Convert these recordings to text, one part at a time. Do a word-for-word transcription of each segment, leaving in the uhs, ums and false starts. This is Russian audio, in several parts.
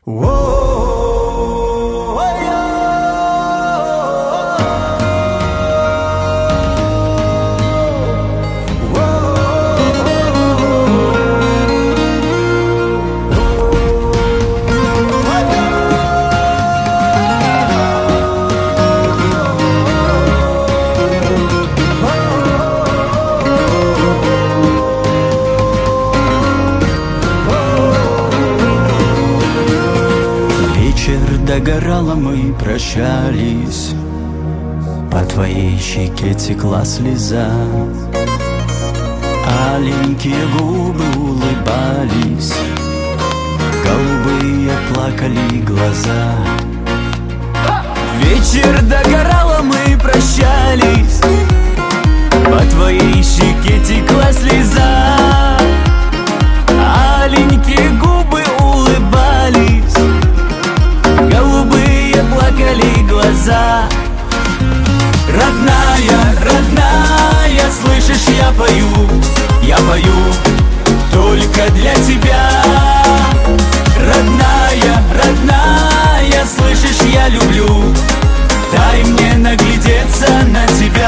Догорало, мы прощались, по твоей щеке текла слеза, аленькие губы улыбались, голубые плакали глаза. Вечер догорало, мы прощались, по твоей щеке текла слеза, аленькие губы улыбались, голубые плакали глаза. Родная, родная, слышишь, я пою, я пою только для тебя. Родная, родная, слышишь, я люблю, дай мне наглядеться на тебя.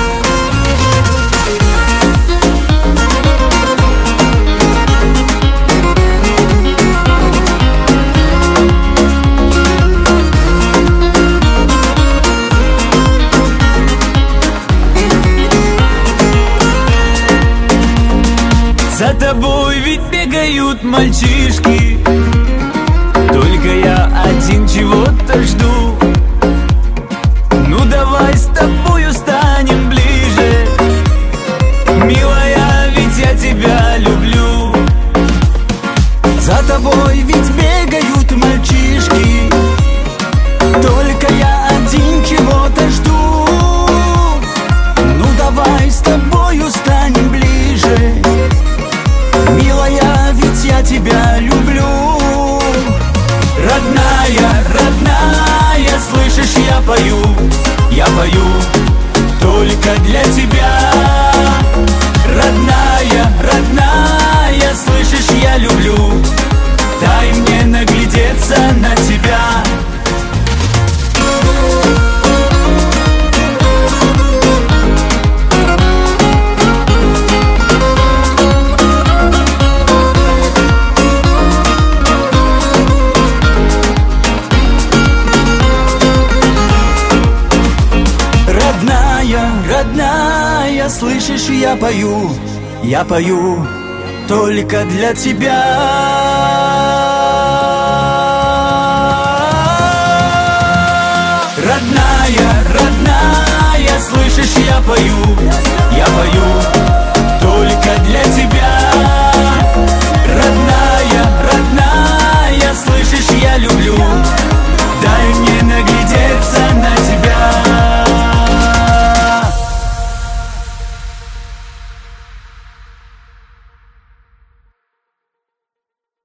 За тобой ведь бегают мальчишки, только я один чего-то жду. Ну давай с тобою станем ближе, милая, ведь я тебя люблю. За тобой ведь бегают мальчишки, только я один чего-то жду. Ну давай с тобою станем ближе, милая, ведь я тебя люблю. Родная, родная, слышишь, я пою, я пою только для тебя. Родная, родная, слышишь, я люблю, дай мне наглядеться на тебя. Родная, слышишь, я пою, я пою только для тебя. Родная, родная, слышишь, я пою,